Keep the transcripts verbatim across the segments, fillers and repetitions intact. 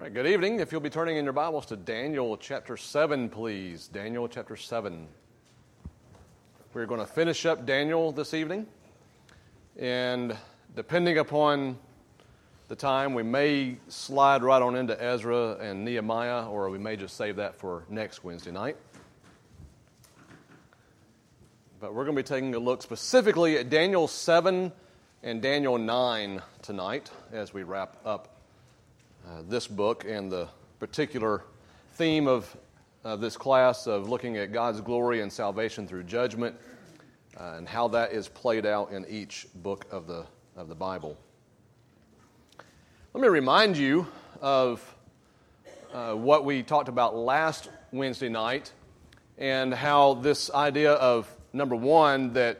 right, good evening. If you'll be turning in your Bibles to Daniel chapter seven, please. Daniel chapter seven. We're going to finish up Daniel this evening. And depending upon the time, we may slide right on into Ezra and Nehemiah, or we may just save that for next Wednesday night. But we're going to be taking a look specifically at Daniel seven and Daniel nine tonight as we wrap up Uh, this book and the particular theme of uh, this class of looking at God's glory and salvation through judgment uh, and how that is played out in each book of the of the Bible. Let me remind you of uh, what we talked about last Wednesday night and how this idea of, number one, that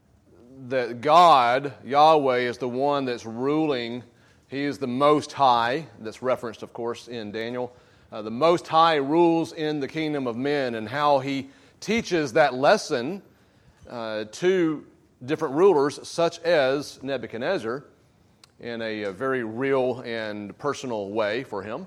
that God, Yahweh, is the one that's ruling. He is the Most High, that's referenced, of course, in Daniel. Uh, the Most High rules in the kingdom of men, and how he teaches that lesson uh, to different rulers, such as Nebuchadnezzar, in a, a very real and personal way for him.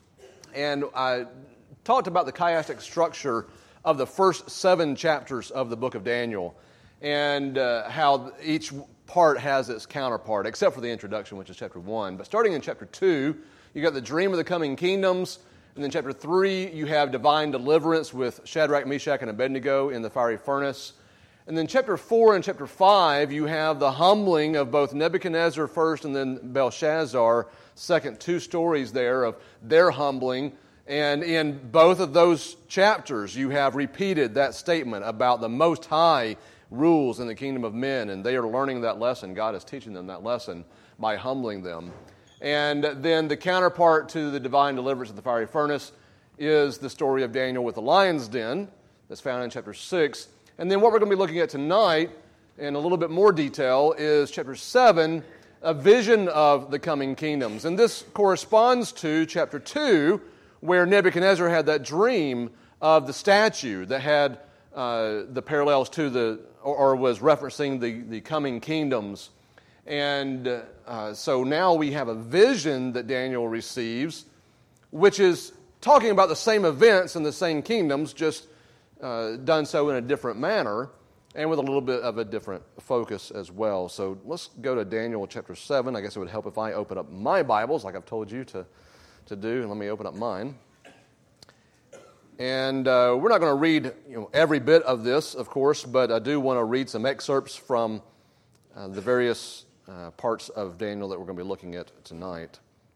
And I talked about the chiastic structure of the first seven chapters of the book of Daniel, and uh, how each part has its counterpart, except for the introduction, which is chapter one. But starting in chapter two, you got the dream of the coming kingdoms, and then chapter three, you have divine deliverance with Shadrach, Meshach, and Abednego in the fiery furnace. And then chapter four and chapter five, you have the humbling of both Nebuchadnezzar first and then Belshazzar, second, two stories there of their humbling. And in both of those chapters, you have repeated that statement about the Most High rules in the kingdom of men, and they are learning that lesson. God is teaching them that lesson by humbling them. And then the counterpart to the divine deliverance of the fiery furnace is the story of Daniel with the lion's den that's found in chapter six. And then what we're going to be looking at tonight in a little bit more detail is chapter seven, a vision of the coming kingdoms. And this corresponds to chapter two, where Nebuchadnezzar had that dream of the statue that had uh, the parallels to the Or, or was referencing the, the coming kingdoms. And uh, so now we have a vision that Daniel receives, which is talking about the same events and the same kingdoms, just uh, done so in a different manner, and with a little bit of a different focus as well. So let's go to Daniel chapter seven. I guess it would help if I open up my Bibles, like I've told you to, to do. And let me open up mine. And uh, we're not going to read you know, every bit of this, of course, but I do want to read some excerpts from uh, the various uh, parts of Daniel that we're going to be looking at tonight.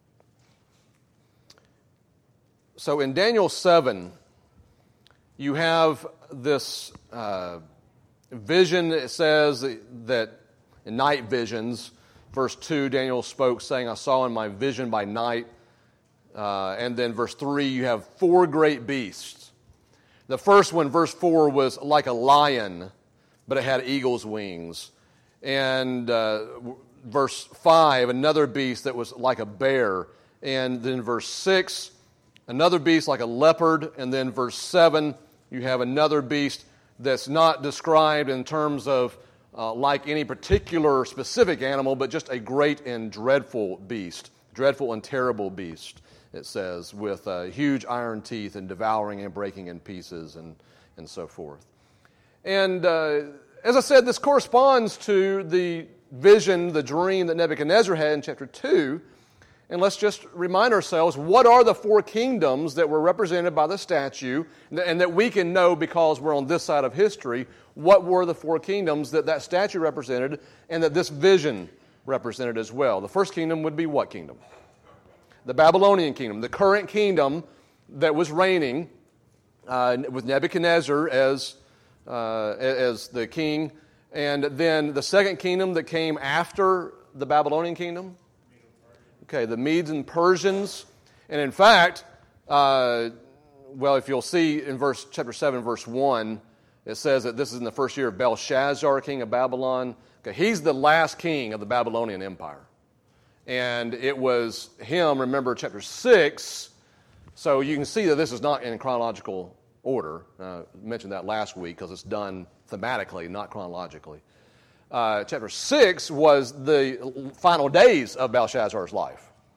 So in Daniel seven, you have this uh, vision. It says that in night visions, verse two, Daniel spoke, saying, I saw in my vision by night. Uh, and then verse three, you have four great beasts. The first one, verse four, was like a lion, but it had eagle's wings. And uh, verse five, another beast that was like a bear. And then verse six, another beast like a leopard. And then verse seven, you have another beast that's not described in terms of uh, like any particular specific animal, but just a great and dreadful beast, dreadful and terrible beast. It says, with uh, huge iron teeth and devouring and breaking in pieces and, and so forth. And uh, as I said, this corresponds to the vision, the dream that Nebuchadnezzar had in chapter two. And let's just remind ourselves, what are the four kingdoms that were represented by the statue, and that we can know because we're on this side of history, what were the four kingdoms that that statue represented and that this vision represented as well. The first kingdom would be what kingdom? The Babylonian kingdom, the current kingdom that was reigning uh, with Nebuchadnezzar as uh, as the king, and then the second kingdom that came after the Babylonian kingdom. Okay, the Medes and Persians, and in fact, uh, well, if you'll see in verse chapter seven, verse one, it says that this is in the first year of Belshazzar, king of Babylon. Okay, he's the last king of the Babylonian Empire. And it was him, remember, chapter six. So you can see that this is not in chronological order. Uh, I mentioned that last week because it's done thematically, not chronologically. Uh, chapter six was the final days of Belshazzar's life.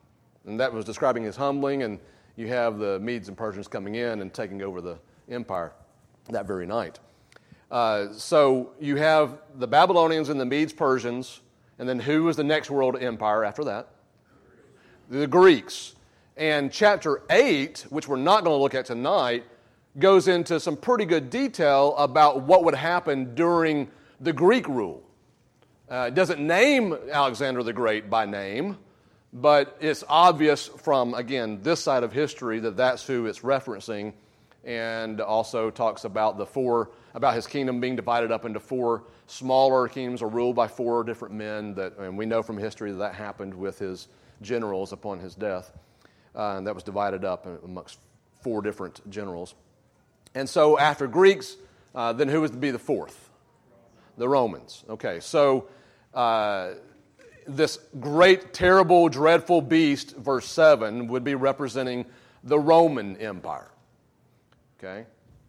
And that was describing his humbling, and you have the Medes and Persians coming in and taking over the empire that very night. Uh, so you have the Babylonians and the Medes, Persians, and then who was the next world empire after that? The Greeks. And chapter eight, which we're not going to look at tonight, goes into some pretty good detail about what would happen during the Greek rule. Uh, it doesn't name Alexander the Great by name, but it's obvious from, again, this side of history that that's who it's referencing, and also talks about the four, about his kingdom being divided up into four smaller kingdoms or ruled by four different men, that, and we know from history that that happened with his generals upon his death, uh, and that was divided up amongst four different generals. And so after Greeks, uh, then who was to be the fourth? The Romans. Okay, so uh, this great, terrible, dreadful beast, verse seven, would be representing the Roman Empire. Okay?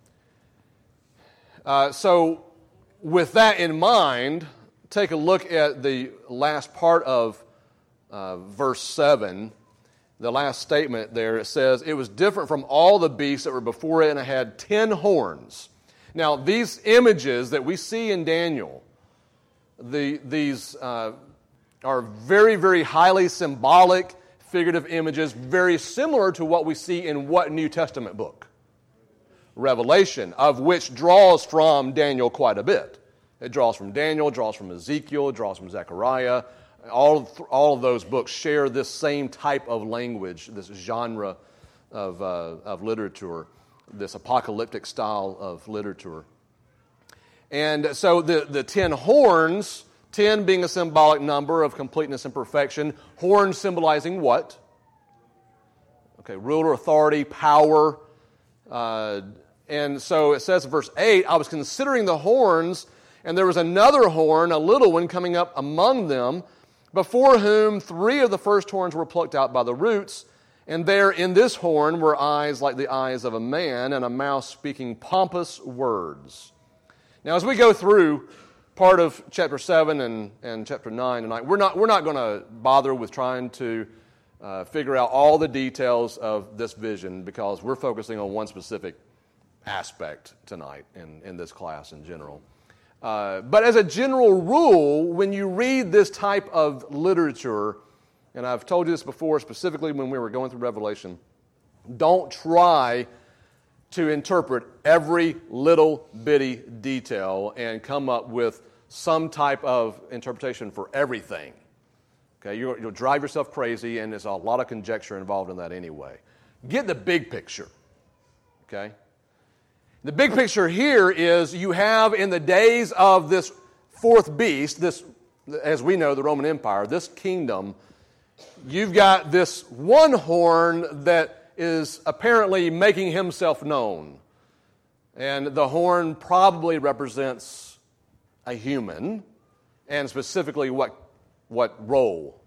Uh, so with that in mind, take a look at the last part of uh, verse seven. The last statement there, it says, it was different from all the beasts that were before it, and it had ten horns. Now, these images that we see in Daniel, the, these uh, are very, very highly symbolic, figurative images, very similar to what we see in what New Testament book? Revelation, of which draws from Daniel quite a bit. It draws from Daniel, draws from Ezekiel, draws from Zechariah. All, all of those books share this same type of language, this genre of, uh, of literature, this apocalyptic style of literature. And so the, the ten horns, ten being a symbolic number of completeness and perfection, horns symbolizing what? Okay, ruler, authority, power. Uh, and so it says in verse eight, I was considering the horns, and there was another horn, a little one, coming up among them, before whom three of the first horns were plucked out by the roots, and there in this horn were eyes like the eyes of a man, and a mouth speaking pompous words. Now, as we go through part of chapter seven and, and chapter nine tonight, we're not, we're not going to bother with trying to uh, figure out all the details of this vision, because we're focusing on one specific aspect tonight in, in this class in general. Uh, but as a general rule, when you read this type of literature, and I've told you this before, specifically when we were going through Revelation, don't try to interpret every little bitty detail and come up with some type of interpretation for everything. Okay, you'll, you'll drive yourself crazy, and there's a lot of conjecture involved in that anyway. Get the big picture. Okay? The big picture here is you have in the days of this fourth beast, this, as we know, the Roman Empire, this kingdom, you've got this one horn that is apparently making himself known. And the horn probably represents a human, and specifically what, what role?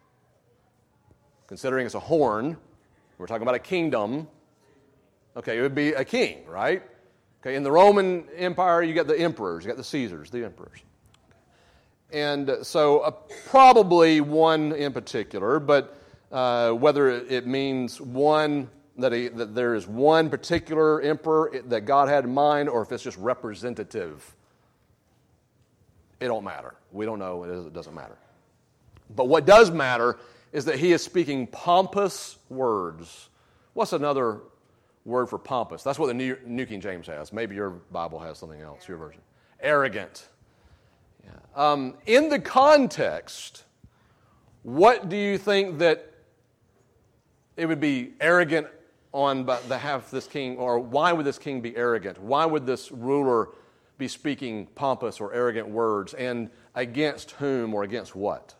Considering it's a horn, we're talking about a kingdom. Okay, it would be a king, right? Okay, in the Roman Empire, you got the emperors, you got the Caesars, the emperors. And so uh, probably one in particular, but uh, whether it means one, that, he, that there is one particular emperor that God had in mind, or if it's just representative, it don't matter. We don't know, it doesn't matter. But what does matter is that he is speaking pompous words. What's another word for pompous? That's what the New, New King James has. Maybe your Bible has something else, your version. Arrogant. Yeah. Um, in the context, what do you think that it would be arrogant on behalf of this king, or why would this king be arrogant? Why would this ruler be speaking pompous or arrogant words, and against whom or against what?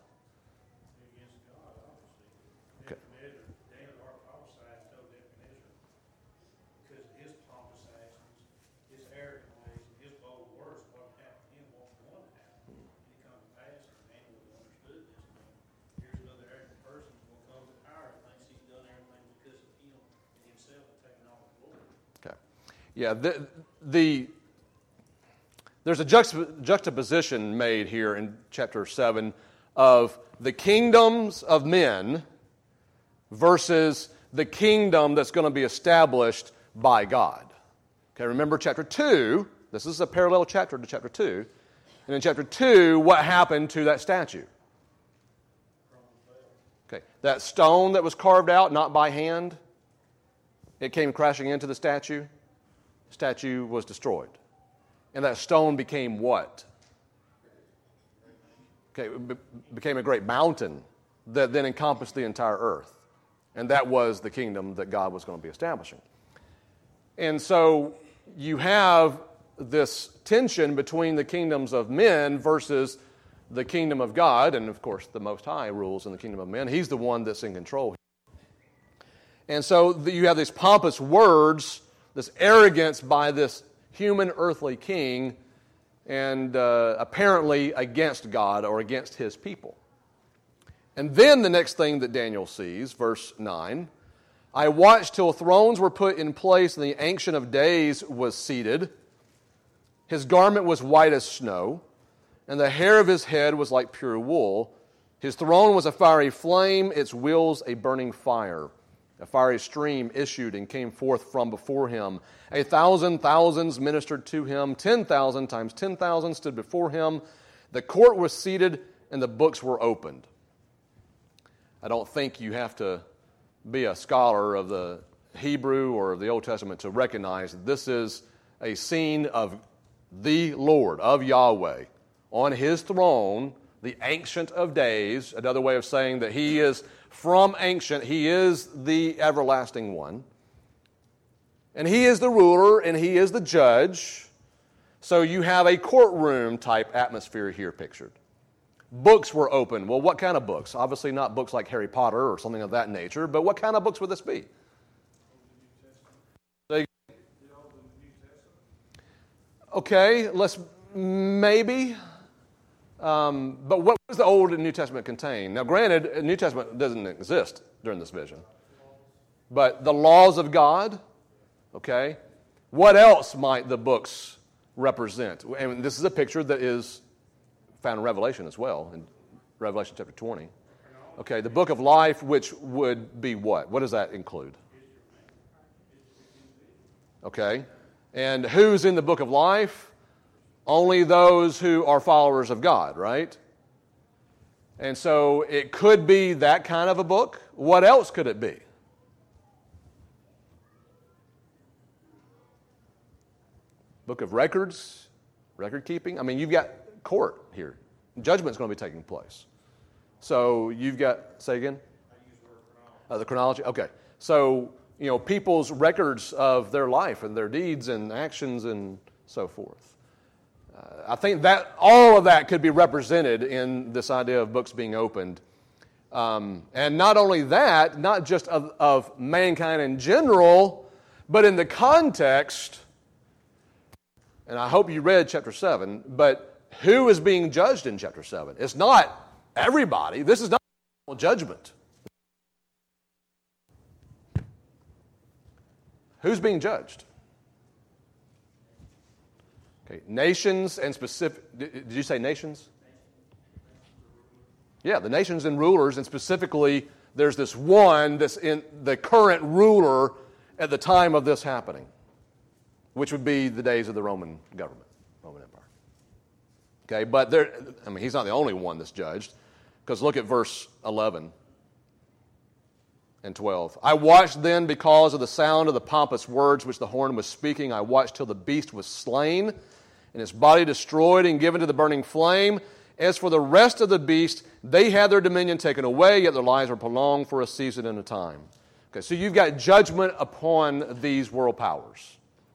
Yeah, the, the there's a juxtap- juxtaposition made here in chapter seven of the kingdoms of men versus the kingdom that's going to be established by God. Okay, remember chapter two, this is a parallel chapter to chapter two. And in chapter two, what happened to that statue? Okay, that stone that was carved out, not by hand, it came crashing into the statue. The statue was destroyed. And that stone became what? Okay, it be- became a great mountain that then encompassed the entire earth. And that was the kingdom that God was going to be establishing. And so you have this tension between the kingdoms of men versus the kingdom of God, and of course the Most High rules in the kingdom of men. He's the one that's in control. And so you have these pompous words, this arrogance by this human earthly king, and uh, apparently against God or against his people. And then the next thing that Daniel sees, verse nine, I watched till thrones were put in place and the Ancient of Days was seated. His garment was white as snow, and the hair of his head was like pure wool. His throne was a fiery flame, its wheels a burning fire. A fiery stream issued and came forth from before him. A thousand thousands ministered to him. Ten thousand times ten thousand stood before him. The court was seated, and the books were opened. I don't think you have to be a scholar of the Hebrew or of the Old Testament to recognize that this is a scene of the Lord, of Yahweh, on his throne, the Ancient of Days. Another way of saying that he is from ancient, he is the everlasting one. And he is the ruler and he is the judge. So you have a courtroom type atmosphere here pictured. Books were opened. Well, what kind of books? Obviously not books like Harry Potter or something of that nature, but what kind of books would this be? Okay, let's maybe. Um, but what does the Old and New Testament contain? Now, granted, the New Testament doesn't exist during this vision. But the laws of God, okay? What else might the books represent? And this is a picture that is found in Revelation as well, in Revelation chapter twenty. Okay, the book of life, which would be what? What does that include? Okay. And who's in the book of life? Only those who are followers of God, right? And so it could be that kind of a book. What else could it be? Book of records, record keeping. I mean, you've got court here. Judgment's going to be taking place. So you've got, say again? Uh, the chronology. Okay. So, you know, people's records of their life and their deeds and actions and so forth. Uh, I think that all of that could be represented in this idea of books being opened. Um, and not only that, not just of, of mankind in general, but in the context, and I hope you read chapter seven, but who is being judged in chapter seven? It's not everybody. This is not judgment. Who's being judged? Okay, nations and specific. Did you say nations? Yeah, the nations and rulers, and specifically, there's this one that's in the current ruler at the time of this happening, which would be the days of the Roman government, Roman Empire. Okay, but there, I mean, he's not the only one that's judged, because look at verse eleven. And twelve. I watched then because of the sound of the pompous words which the horn was speaking. I watched till the beast was slain, and his body destroyed and given to the burning flame. As for the rest of the beast, they had their dominion taken away, yet their lives were prolonged for a season and a time. Okay, so you've got judgment upon these world powers.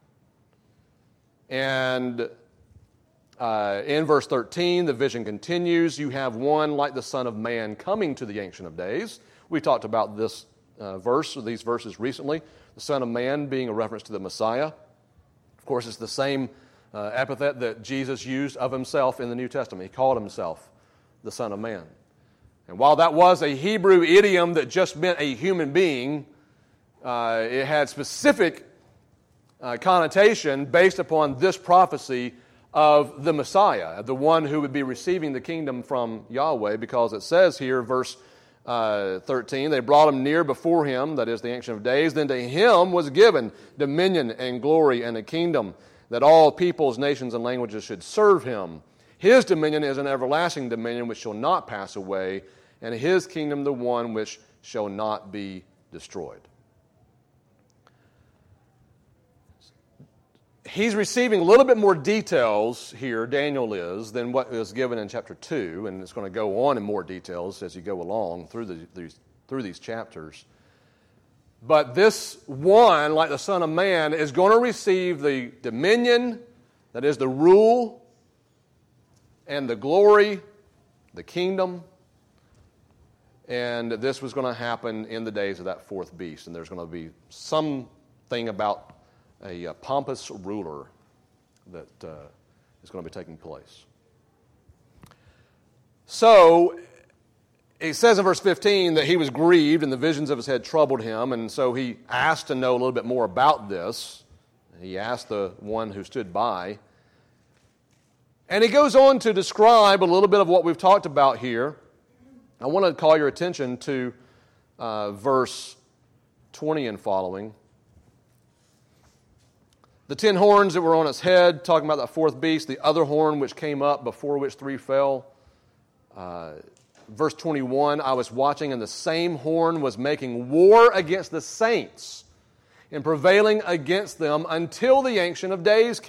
And uh, in verse thirteen, the vision continues. You have one like the Son of Man coming to the Ancient of Days. We talked about this Uh, verse, or these verses recently, the Son of Man being a reference to the Messiah. Of course, it's the same uh, epithet that Jesus used of himself in the New Testament. He called himself the Son of Man. And while that was a Hebrew idiom that just meant a human being, uh, it had specific uh, connotation based upon this prophecy of the Messiah, the one who would be receiving the kingdom from Yahweh, because it says here, verse uh, thirteen, they brought him near before him, that is the Ancient of Days. Then to him was given dominion and glory and a kingdom, that all peoples, nations, and languages should serve him. His dominion is an everlasting dominion which shall not pass away, and his kingdom the one which shall not be destroyed. He's receiving a little bit more details here, Daniel is, than what is given in chapter two, and it's going to go on in more details as you go along through, the, these, through these chapters. But this one, like the Son of Man, is going to receive the dominion, that is the rule, and the glory, the kingdom. And this was going to happen in the days of that fourth beast. And there's going to be something about a, a pompous ruler that uh, is going to be taking place. So, it says in verse fifteen that he was grieved and the visions of his head troubled him. And so he asked to know a little bit more about this. He asked the one who stood by. And he goes on to describe a little bit of what we've talked about here. I want to call your attention to uh, verse twenty and following. The ten horns that were on its head, talking about that fourth beast, the other horn which came up, before which three fell. Uh, verse twenty-one, I was watching, and the same horn was making war against the saints and prevailing against them until the Ancient of Days came.